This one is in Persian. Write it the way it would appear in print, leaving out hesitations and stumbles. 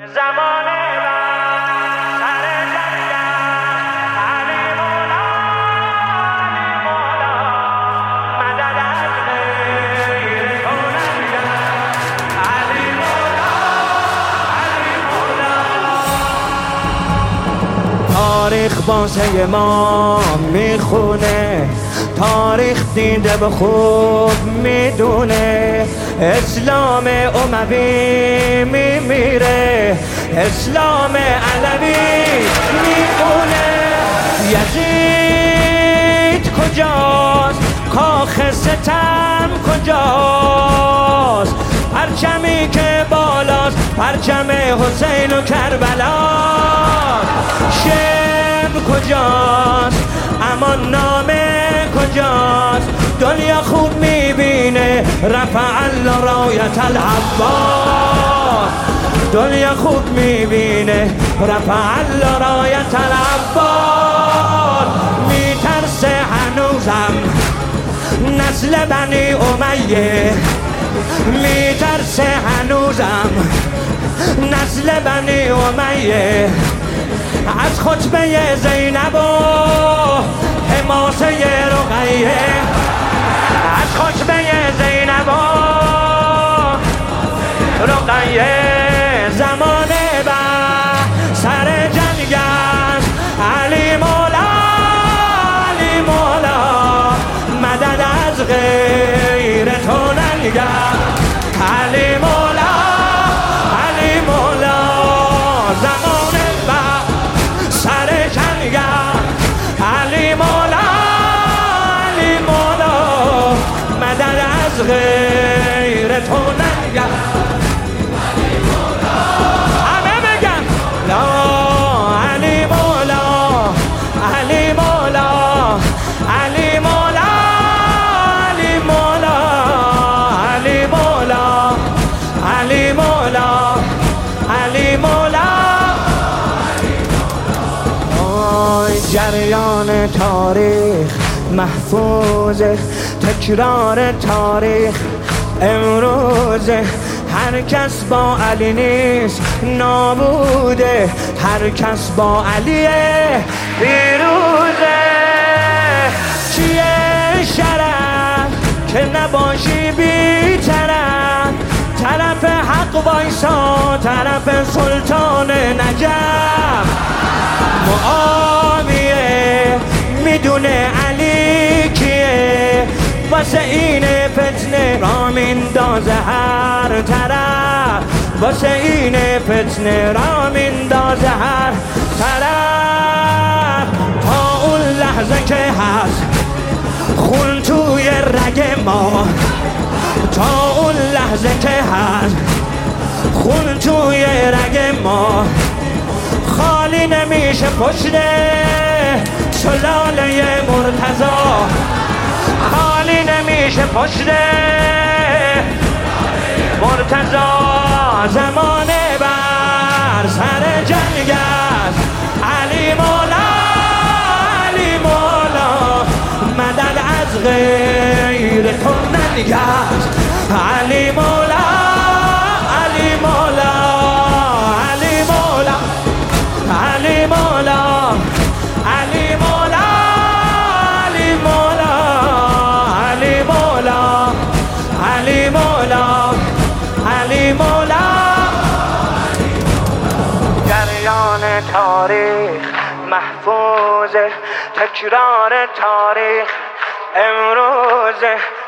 زمانه من سر جنگم علی مولا علی مولا مدد از غیر تو ننگم علی مولا علی مولا. تاریخ واسه ما میخونه، تاریخ دیده به خوب میدونه، اسلام اموی میمیره، اسلام علوی میمونه. یزید کجاست؟ کاخ ستم کجاست؟ پرچمی که بالاست پرچم حسین و کربلاست. شعر کجاست؟ امان نامه کجاست؟ دنیا خوب میبینه رفع الله رایت العباس. دنیا خوب میبینه رفع الله رایت العباس. میترسه هنوزم نسل بنی امیه، میترسه هنوزم نسل بنی امیه. از خطبه زینب و حماسه رقیه، از خطبه زینب و رقیه. زمانه بر سر جنگ است علی مولا علی مولا مدد از غیر تو ننگم علی مولا علی مولا. زمانه بر سر جنگ علی مولا علی مولا مدد از غیر تو ننگم علی مولا. همه بگن لا علی مولا علی مولا علی مولا علی مولا علی مولا علی مولا علی مولا. جریان تاریخ محفوظه، تکرار تاریخ امروزه. هر کس با علی نیست نابوده، هر کس با علیه پیروزه. چیه شرف که نباشی بی طرف، طرف حق وایسا طرف سلطان نجف. معاویه میدونه علی کیه، واسه این فتنه را میندازه هر طرف، واسه این فتنه را میندازه هر طرف. تا اون لحظه که هست خون توی رگ ما، تا اون لحظه که هست خون توی رگ ما. خالی نمیشه پشت سلاله مرتضی، خالی نمیشه پشت مرتضی. زمانه بر سر جنگ است علی مولا علی مولا مدد از غیر تو ننگست علی مولا علی مولا علی مولا علی مولا علی مولا علی مولا علی مولا علی مولا علی مولا. جریان تاریخ محفوظه، تکرار تاریخ امروزه.